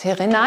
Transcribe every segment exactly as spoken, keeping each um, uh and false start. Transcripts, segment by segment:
Serenay,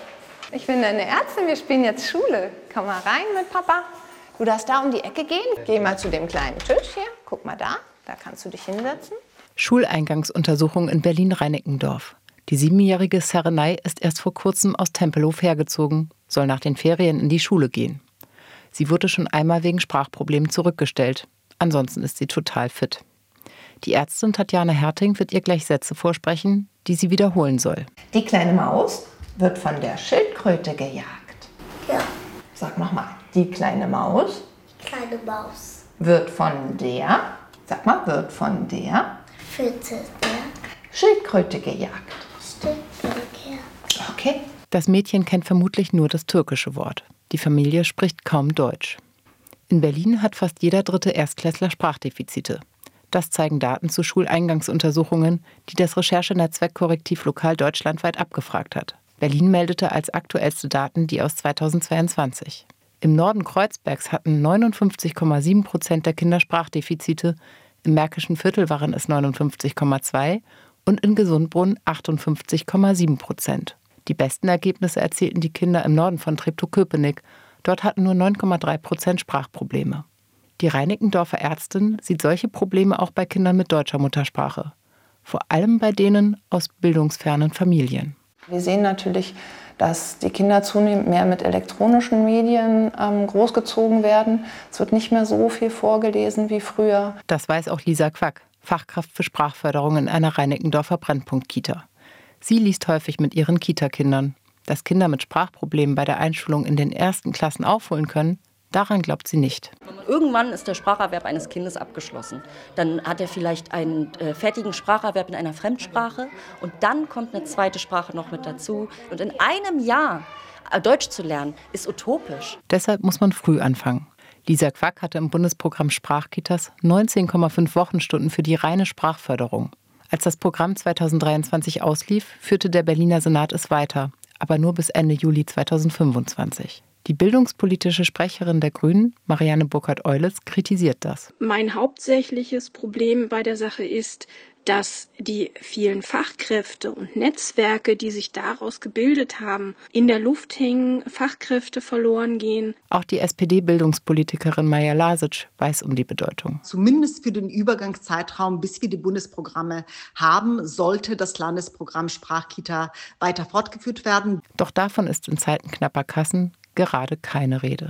ich bin deine Ärztin, wir spielen jetzt Schule. Komm mal rein mit Papa. Du darfst da um die Ecke gehen. Geh mal zu dem kleinen Tisch hier. Guck mal da, da kannst du dich hinsetzen. Schuleingangsuntersuchung in Berlin-Reinickendorf. Die siebenjährige Serenay ist erst vor kurzem aus Tempelhof hergezogen, soll nach den Ferien in die Schule gehen. Sie wurde schon einmal wegen Sprachproblemen zurückgestellt. Ansonsten ist sie total fit. Die Ärztin Tatjana Herting wird ihr gleich Sätze vorsprechen, die sie wiederholen soll. Die kleine Maus wird von der Schildkröte gejagt. Ja. Sag nochmal, die kleine Maus. Kleine Maus. Wird von der, sag mal, wird von der Führte der Schildkröte gejagt. Schildkröte. Okay. Das Mädchen kennt vermutlich nur das türkische Wort. Die Familie spricht kaum Deutsch. In Berlin hat fast jeder dritte Erstklässler Sprachdefizite. Das zeigen Daten zu Schuleingangsuntersuchungen, die das Recherchenetzwerk Korrektiv Lokal deutschlandweit abgefragt hat. Berlin meldete als aktuellste Daten die aus zweitausendzweiundzwanzig. Im Norden Kreuzbergs hatten neunundfünfzig Komma sieben Prozent der Kinder Sprachdefizite, im Märkischen Viertel waren es neunundfünfzig Komma zwei und in Gesundbrunn achtundfünfzig Komma sieben Prozent. Die besten Ergebnisse erzielten die Kinder im Norden von Treptow-Köpenick. Dort hatten nur neun Komma drei Prozent Sprachprobleme. Die Reinickendorfer Ärztin sieht solche Probleme auch bei Kindern mit deutscher Muttersprache. Vor allem bei denen aus bildungsfernen Familien. Wir sehen natürlich, dass die Kinder zunehmend mehr mit elektronischen Medien ähm, großgezogen werden. Es wird nicht mehr so viel vorgelesen wie früher. Das weiß auch Lisa Quack, Fachkraft für Sprachförderung in einer Reinickendorfer Brennpunkt-Kita. Sie liest häufig mit ihren Kitakindern. Dass Kinder mit Sprachproblemen bei der Einschulung in den ersten Klassen aufholen können, daran glaubt sie nicht. Irgendwann ist der Spracherwerb eines Kindes abgeschlossen. Dann hat er vielleicht einen äh, fertigen Spracherwerb in einer Fremdsprache und dann kommt eine zweite Sprache noch mit dazu. Und in einem Jahr äh, Deutsch zu lernen, ist utopisch. Deshalb muss man früh anfangen. Lisa Quack hatte im Bundesprogramm Sprachkitas neunzehn Komma fünf Wochenstunden für die reine Sprachförderung. Als das Programm zweitausenddreiundzwanzig auslief, führte der Berliner Senat es weiter, aber nur bis Ende Juli zweitausendfünfundzwanzig. Die bildungspolitische Sprecherin der Grünen, Marianne Burkhardt-Eulitz, kritisiert das. Mein hauptsächliches Problem bei der Sache ist, dass die vielen Fachkräfte und Netzwerke, die sich daraus gebildet haben, in der Luft hängen, Fachkräfte verloren gehen. Auch die S P D-Bildungspolitikerin Maja Lasic weiß um die Bedeutung. Zumindest für den Übergangszeitraum, bis wir die Bundesprogramme haben, sollte das Landesprogramm Sprachkita weiter fortgeführt werden. Doch davon ist in Zeiten knapper Kassen gerade keine Rede.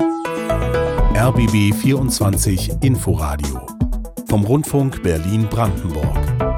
R B B vierundzwanzig Inforadio vom Rundfunk Berlin-Brandenburg.